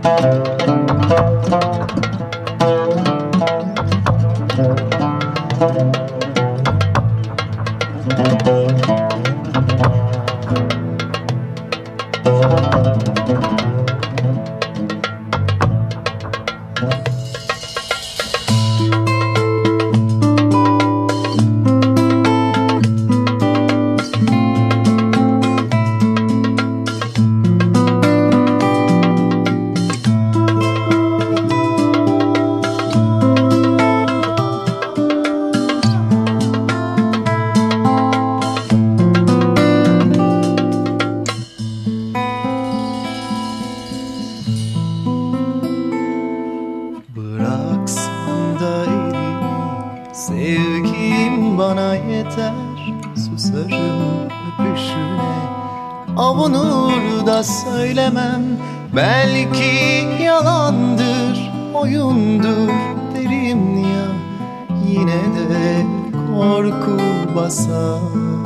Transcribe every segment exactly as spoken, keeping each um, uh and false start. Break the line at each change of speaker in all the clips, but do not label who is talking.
Sevgim bana yeter, susarım öpüşüne. Avunur da söylemem, belki yalandır, oyundur derim ya. Yine de korku basar.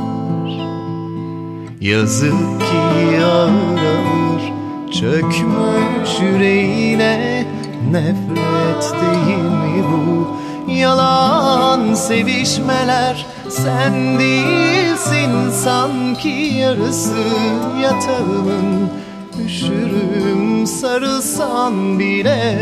Yazık ki ağır ağır çökmüş yüreğine. Nefret değil mi bu? Yalan sevişmeler, sen değilsin sanki yarısı yatağımın. Üşürüm sarılsan bile.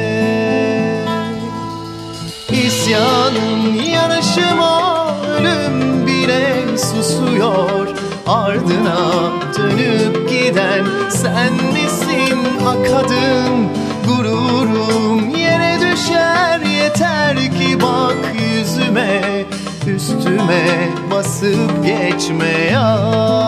İsyanım, yanışıma ölüm bile susuyor. Ardına dönüp giden sen misin ha kadın? Gururum yere düşer, yeter ki bak yüzüme. Üstüme basıp geçme ya.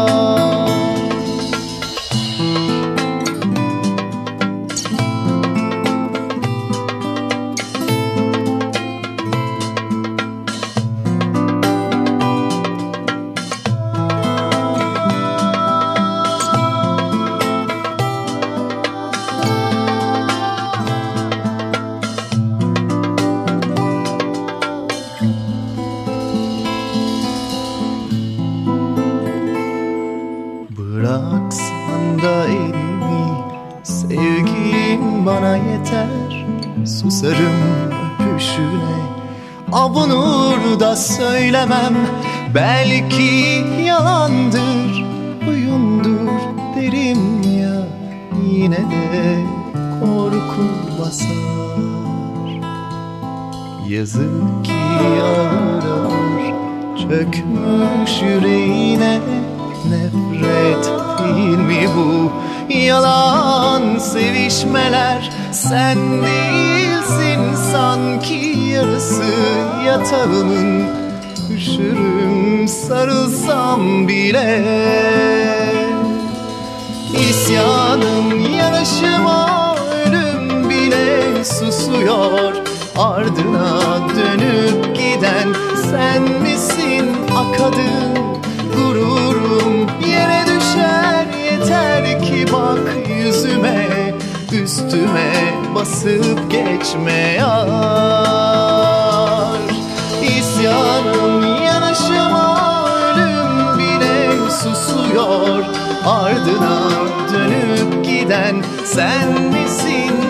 Bıraksan da elimi, sevgim bana yeter. Susarım öpüşüne, avunur da söylemem. Belki yalandır, oyundur derim ya. Yine de korku basar. Yazık ki ağır ağır çökmüş yüreğine. Nefret değil mi bu? Yalan sevişmeler, sen değilsin sanki yarısı yatağımın. Üşürüm sarılsam bile. İsyanım, yanışıma ölüm bile susuyor. Ardına dönüp giden sen misin ha kadın? Gururum yere düşer, yeter ki bak yüzüme. Üstüme basıp geçme yar. İsyanım, yanışıma ölüm bile susuyor. Ardına dönüp giden sen misin